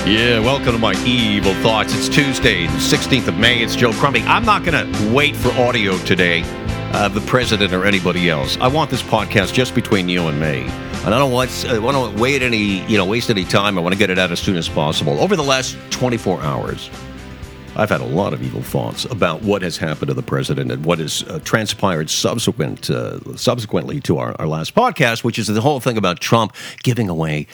Yeah, welcome to my evil thoughts. It's Tuesday, the 16th of May. It's Joe Crumbly. I'm not going to wait for audio today of the president or anybody else. I want this podcast just between you and me. And I don't want to waste any time. I want to get it out as soon as possible. Over the last 24 hours, I've had a lot of evil thoughts about what has happened to the president and what has transpired subsequently to our last podcast, which is the whole thing about Trump giving away,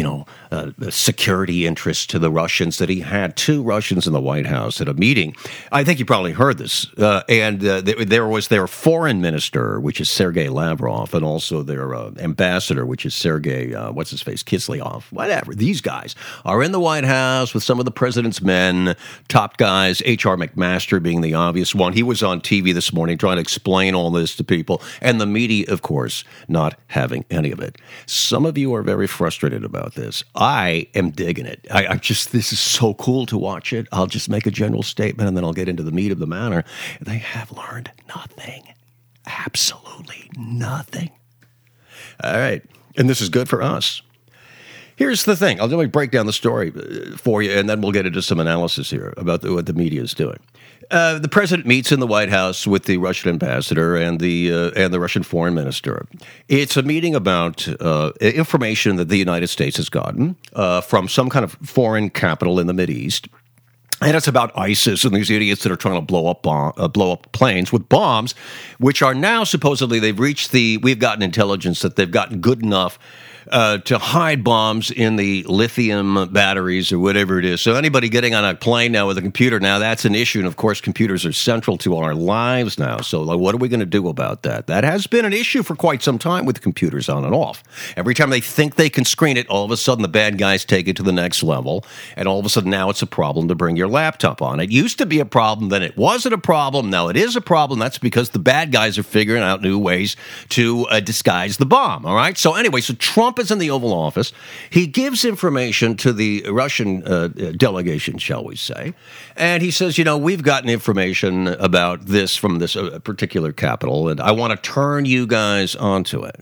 security interests to the Russians, that he had two Russians in the White House at a meeting. I think you probably heard this. There was their foreign minister, which is Sergei Lavrov, and also their ambassador, which is Sergei, Kislyak, whatever. These guys are in the White House with some of the president's men, top guys. H.R. McMaster being the obvious one. He was on TV this morning trying to explain all this to people, and the media, of course, not having any of it. Some of you are very frustrated about this. I am digging it. This is so cool to watch it. I'll just make a general statement, and then I'll get into the meat of the matter. They have learned nothing. Absolutely nothing. All right. And this is good for us. Here's the thing. Let me break down the story for you, and then we'll get into some analysis here about what the media is doing. The president meets in the White House with the Russian ambassador and the Russian foreign minister. It's a meeting about information that the United States has gotten from some kind of foreign capital in the Mideast. And it's about ISIS and these idiots that are trying to blow up planes with bombs, which are now supposedly we've gotten intelligence that they've gotten good enough to hide bombs in the lithium batteries or whatever it is. So anybody getting on a plane now with a computer now, that's an issue. And of course, computers are central to our lives now. So what are we going to do about that? That has been an issue for quite some time with computers on and off. Every time they think they can screen it, all of a sudden the bad guys take it to the next level. And all of a sudden now it's a problem to bring your laptop on. It used to be a problem, then it wasn't a problem. Now it is a problem. That's because the bad guys are figuring out new ways to disguise the bomb. All right. So anyway, Trump is in the Oval Office. He gives information to the Russian delegation, shall we say, and he says, we've gotten information about this from this particular capital, and I want to turn you guys onto it.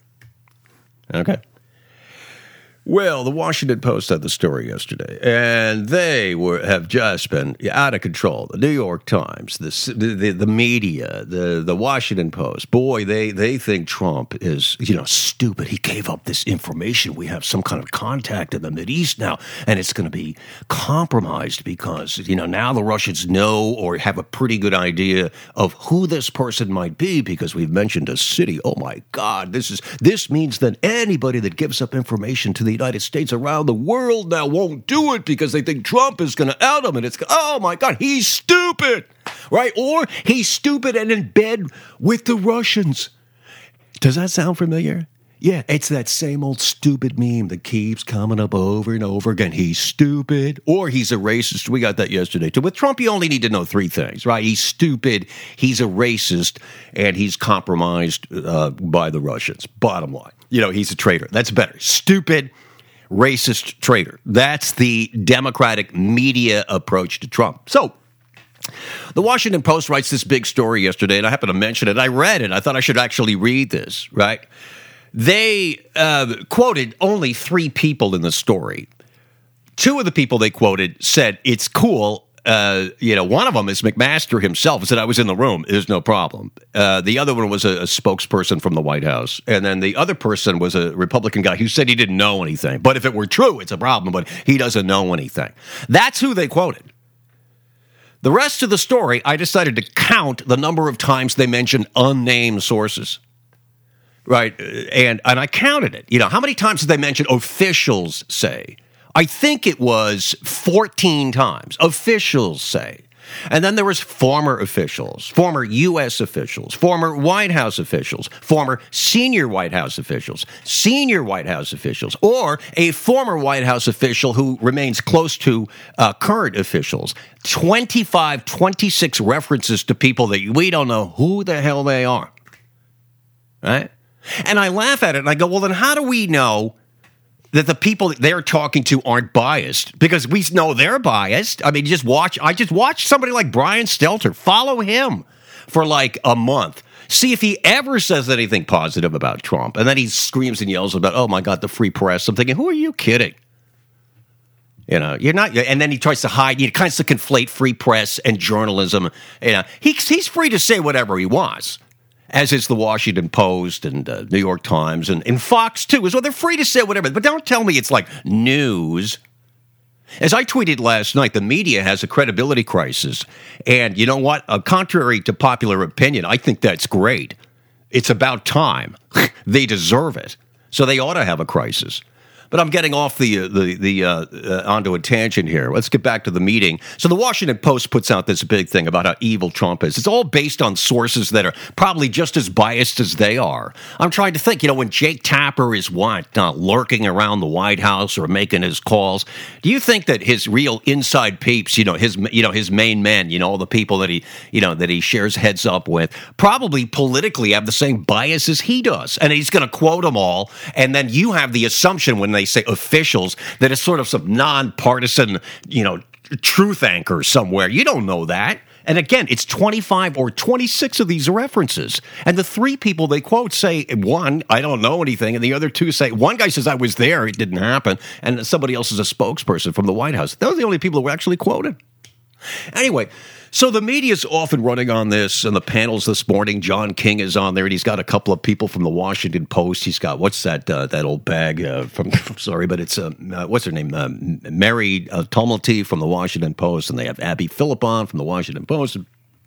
Okay. Well, the Washington Post had the story yesterday, and they have just been out of control. The New York Times, the media, the Washington Post, boy, they think Trump is, stupid. He gave up this information. We have some kind of contact in the Mideast now, and it's going to be compromised because, now the Russians know or have a pretty good idea of who this person might be because we've mentioned a city. Oh, my God, this means that anybody that gives up information to the United States around the world now won't do it because they think Trump is going to out them, and it's, oh my God, he's stupid, right? Or he's stupid and in bed with the Russians. Does that sound familiar? Yeah, it's that same old stupid meme that keeps coming up over and over again. He's stupid, or he's a racist. We got that yesterday too. With Trump, you only need to know three things, right? He's stupid, he's a racist, and he's compromised by the Russians. Bottom line, he's a traitor. That's better. Stupid, racist, traitor. That's the Democratic media approach to Trump. So, the Washington Post writes this big story yesterday, and I happen to mention it. I read it. I thought I should actually read this, right? They quoted only three people in the story. Two of the people they quoted said, it's cool. One of them is McMaster himself. He said, I was in the room. There's no problem. The other one was a spokesperson from the White House. And then the other person was a Republican guy who said he didn't know anything. But if it were true, it's a problem. But he doesn't know anything. That's who they quoted. The rest of the story, I decided to count the number of times they mentioned unnamed sources. Right. And I counted it. How many times did they mention officials say? I think it was 14 times. Officials say. And then there was former officials, former U.S. officials, former White House officials, former senior White House officials, senior White House officials, or a former White House official who remains close to current officials. 26 references to people that we don't know who the hell they are. Right? And I laugh at it and I go, well, then how do we know that the people that they're talking to aren't biased? Because we know they're biased. I mean, I just watch somebody like Brian Stelter. Follow him for like a month. See if he ever says anything positive about Trump. And then he screams and yells about, oh my God, the free press. I'm thinking, who are you kidding? You're not, and then he tries to hide. He kind of conflate free press and journalism. He's free to say whatever he wants, as is the Washington Post and New York Times and Fox too. As well, they're free to say whatever, but don't tell me it's like news. As I tweeted last night, the media has a credibility crisis, and you know what? Contrary to popular opinion, I think that's great. It's about time. They deserve it, so they ought to have a crisis. But I'm getting off onto a tangent here. Let's get back to the meeting. So the Washington Post puts out this big thing about how evil Trump is. It's all based on sources that are probably just as biased as they are. I'm trying to think, when Jake Tapper is lurking around the White House or making his calls, do you think that his real inside peeps, his main men, all the people that he shares heads up with, probably politically have the same bias as he does, and he's going to quote them all, and then you have the assumption when they say officials that it's sort of some nonpartisan, truth anchor somewhere. You don't know that. And again, it's 25 or 26 of these references. And the three people they quote say, one, I don't know anything, and the other two say, one guy says, I was there, it didn't happen, and somebody else is a spokesperson from the White House. Those are the only people that were actually quoted. Anyway, so the media's often running on this, and the panels this morning, John King is on there, and he's got a couple of people from the Washington Post. He's got, what's that old bag from, I'm sorry, but it's, what's her name, Mary Tumulty from the Washington Post, and they have Abby Philippon from the Washington Post.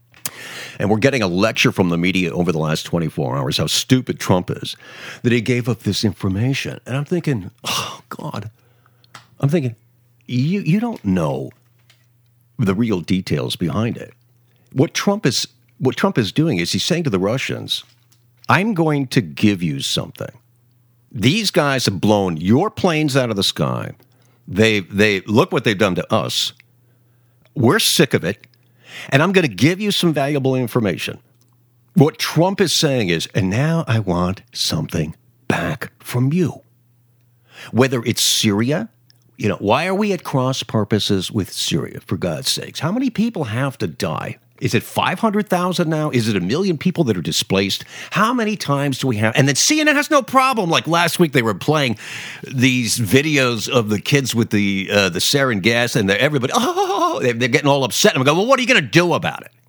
And we're getting a lecture from the media over the last 24 hours how stupid Trump is, that he gave up this information. And I'm thinking, oh, God. I'm thinking, you don't know the real details behind it. What Trump is doing is he's saying to the Russians, I'm going to give you something. These guys have blown your planes out of the sky. They look what they've done to us. We're sick of it, and I'm going to give you some valuable information. What Trump is saying is, and now I want something back from you. Whether it's Syria, why are we at cross purposes with Syria, for God's sakes? How many people have to die? Is it 500,000 now? Is it 1 million people that are displaced? How many times do we have? And then CNN has no problem. Like last week, they were playing these videos of the kids with the sarin gas, and everybody, they're getting all upset. And I'm going, well, what are you going to do about it?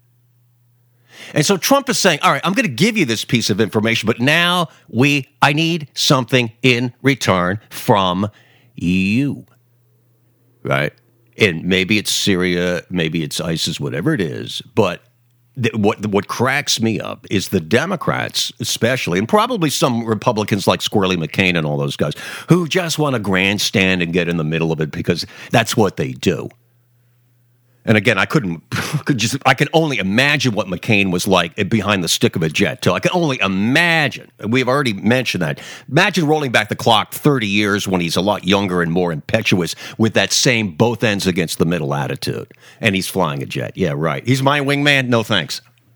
And so Trump is saying, all right, I'm going to give you this piece of information, but now I need something in return from you, right? And maybe it's Syria, maybe it's ISIS, whatever it is. But what cracks me up is the Democrats, especially, and probably some Republicans like Squirrely McCain and all those guys, who just want to grandstand and get in the middle of it because that's what they do. And again, I can only imagine what McCain was like behind the stick of a jet, too. I can only imagine. We've already mentioned that. Imagine rolling back the clock 30 years when he's a lot younger and more impetuous with that same both ends against the middle attitude. And he's flying a jet. Yeah, right. He's my wingman? No, thanks.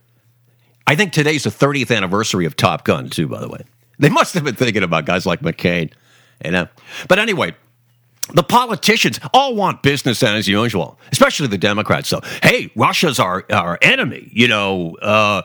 I think today's the 30th anniversary of Top Gun, too, by the way. They must have been thinking about guys like McCain. But anyway, the politicians all want business as usual, especially the Democrats. So, hey, Russia's our enemy, so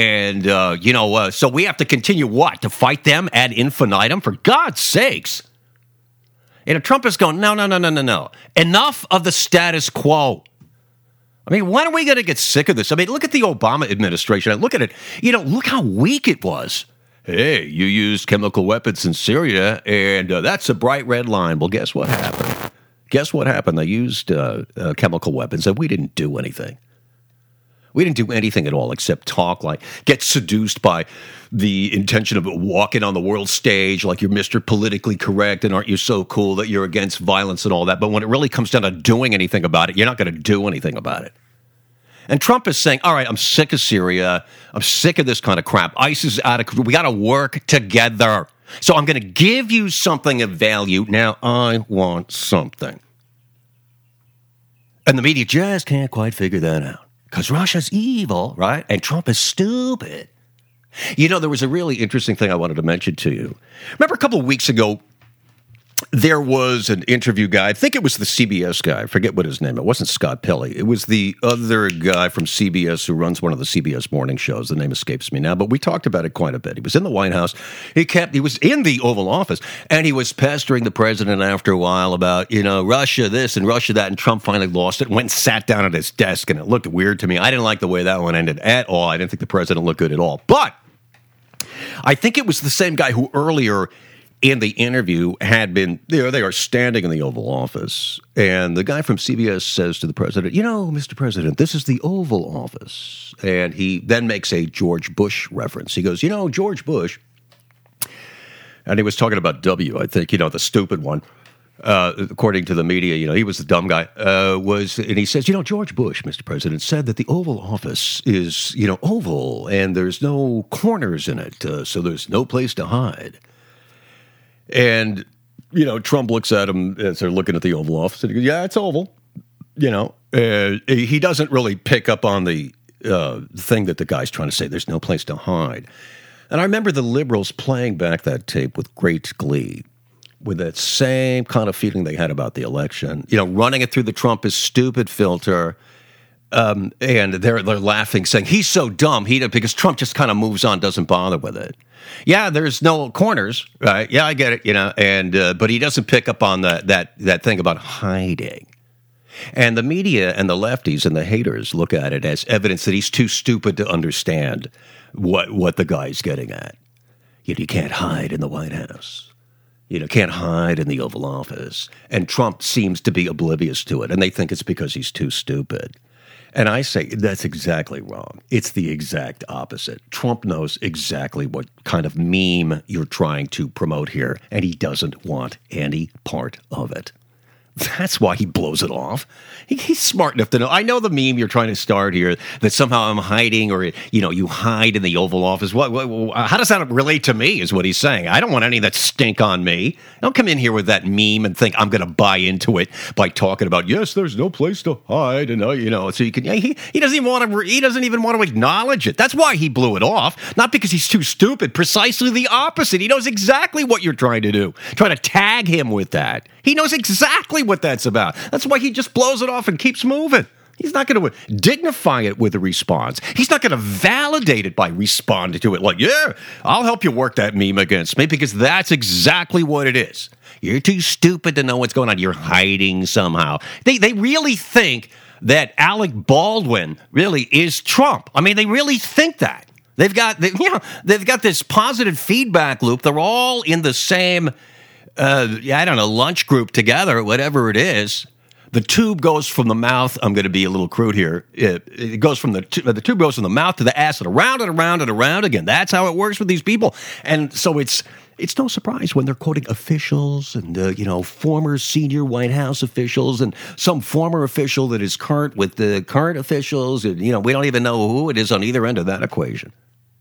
we have to continue what? To fight them ad infinitum? For God's sakes. Trump is going, no. Enough of the status quo. I mean, when are we going to get sick of this? I mean, look at the Obama administration. I look at it, look how weak it was. Hey, you used chemical weapons in Syria, and that's a bright red line. Well, guess what happened? They used chemical weapons, and we didn't do anything. We didn't do anything at all except talk, get seduced by the intention of walking on the world stage like you're Mr. Politically Correct and aren't you so cool that you're against violence and all that. But when it really comes down to doing anything about it, you're not going to do anything about it. And Trump is saying, all right, I'm sick of Syria. I'm sick of this kind of crap. ISIS is out of control. We got to work together. So I'm going to give you something of value. Now I want something. And the media just can't quite figure that out. Because Russia's evil, right? And Trump is stupid. There was a really interesting thing I wanted to mention to you. Remember a couple of weeks ago, there was an interview guy. I think it was the CBS guy. I forget what his name. It wasn't Scott Pelley. It was the other guy from CBS who runs one of the CBS morning shows. The name escapes me now, but we talked about it quite a bit. He was in the White House. He was in the Oval Office, and he was pestering the president after a while about, Russia this and Russia that, and Trump finally lost it and went and sat down at his desk, and it looked weird to me. I didn't like the way that one ended at all. I didn't think the president looked good at all. But I think it was the same guy who earlier in the interview had been, they are standing in the Oval Office, and the guy from CBS says to the president, Mr. President, this is the Oval Office. And he then makes a George Bush reference. He goes, George Bush, and he was talking about W, I think, the stupid one. According to the media, he was the dumb guy, and he says, George Bush, Mr. President, said that the Oval Office is, oval, and there's no corners in it, so there's no place to hide. And, Trump looks at him as they're looking at the Oval Office, and he goes, yeah, it's oval, he doesn't really pick up on the thing that the guy's trying to say, there's no place to hide. And I remember the liberals playing back that tape with great glee, with that same kind of feeling they had about the election, running it through the Trump is stupid filter, and they're laughing, saying he's so dumb, because Trump just kind of moves on, doesn't bother with it. Yeah, there's no corners, right? Yeah, I get it, and but he doesn't pick up on that thing about hiding. And the media and the lefties and the haters look at it as evidence that he's too stupid to understand what the guy's getting at. You can't hide in the White House. Can't hide in the Oval Office. And Trump seems to be oblivious to it, and they think it's because he's too stupid. And I say that's exactly wrong. It's the exact opposite. Trump knows exactly what kind of meme you're trying to promote here, and he doesn't want any part of it. That's why he blows it off. He's smart enough to know. I know the meme you're trying to start here, that somehow I'm hiding, or, you hide in the Oval Office. How does that relate to me is what he's saying. I don't want any of that stink on me. Don't come in here with that meme and think I'm going to buy into it by talking about, yes, there's no place to hide. And, so you can, he doesn't even want to acknowledge it. That's why he blew it off. Not because he's too stupid. Precisely the opposite. He knows exactly what you're trying to do. Trying to tag him with that. He knows exactly what that's about. That's why he just blows it off and keeps moving. He's not going to dignify it with a response. He's not going to validate it by responding to it like, yeah, I'll help you work that meme against me, because that's exactly what it is. You're too stupid to know what's going on. You're hiding somehow. They really think that Alec Baldwin really is Trump. I mean, they really think that. They've got this positive feedback loop. They're all in the same lunch group together, whatever it is. The tube goes from the mouth. I'm going to be a little crude here. It goes from the tube goes from the mouth to the ass, and around and around and around again. That's how it works with these people. And so it's no surprise when they're quoting officials and former senior White House officials and some former official that is current with the current officials. And we don't even know who it is on either end of that equation.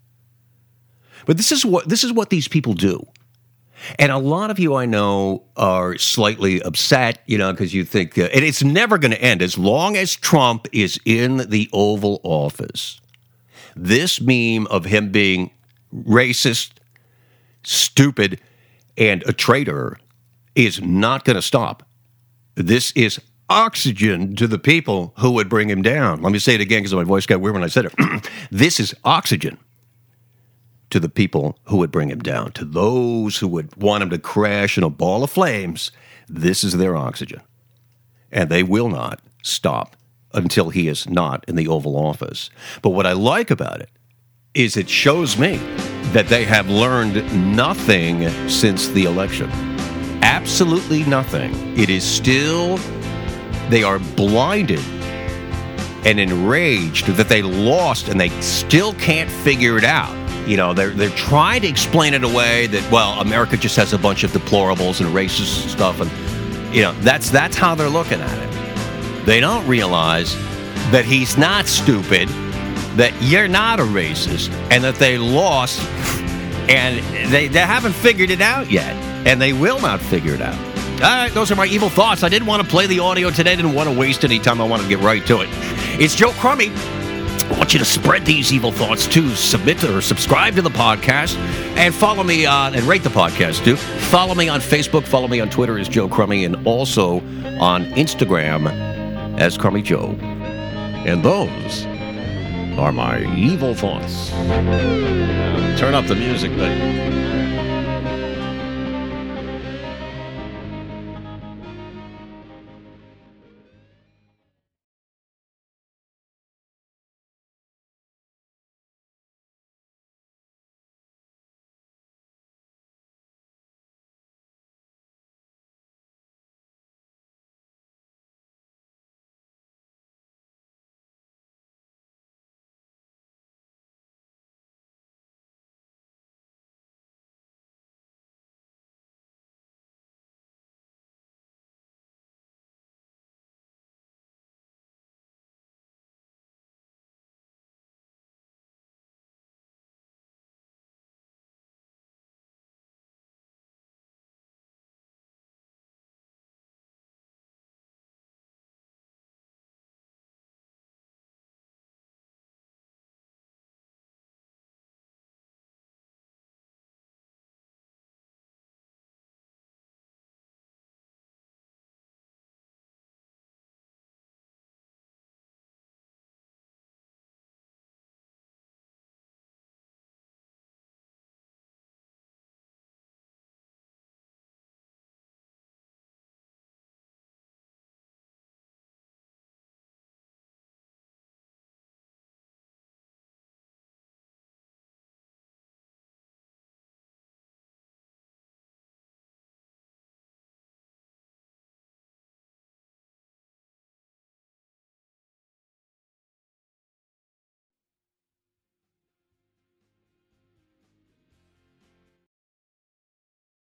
But this is what these people do. And a lot of you I know are slightly upset, because you think, and it's never going to end as long as Trump is in the Oval Office. This meme of him being racist, stupid, and a traitor is not going to stop. This is oxygen to the people who would bring him down. Let me say it again because my voice got weird when I said it. This is oxygen to the people who would bring him down, to those who would want him to crash in a ball of flames. This is their oxygen. And they will not stop until he is not in the Oval Office. But what I like about it is it shows me that they have learned nothing since the election. Absolutely nothing. It is still, they are blinded and enraged that they lost, and they still can't figure it out. They're trying to explain it away that, well, America just has a bunch of deplorables and racist stuff, and that's how they're looking at it. They don't realize that he's not stupid, that you're not a racist, and that they lost, and they haven't figured it out yet, and they will not figure it out. All right, those are my evil thoughts. I didn't want to play the audio today. I didn't want to waste any time. I wanted to get right to it. It's Joe Crummy. I want you to spread these evil thoughts too. Submit or subscribe to the podcast. And follow me on, and rate the podcast, too. Follow me on Facebook. Follow me on Twitter as Joe Crummy, and also on Instagram as Crummy Joe. And those are my evil thoughts. Turn up the music, but